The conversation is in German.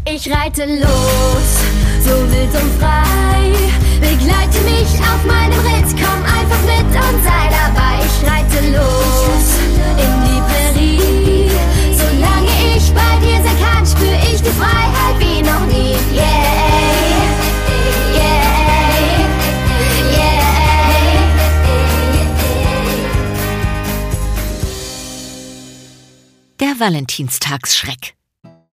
Ich reite los, so wild und frei. Begleite mich auf meinem Ritt, komm einfach mit und sei dabei. Ich reite los in die Prärie. Solange ich bei dir sein kann, spür ich die Freiheit wie noch nie. Yeah, yeah, yeah. Der Valentinstagsschreck.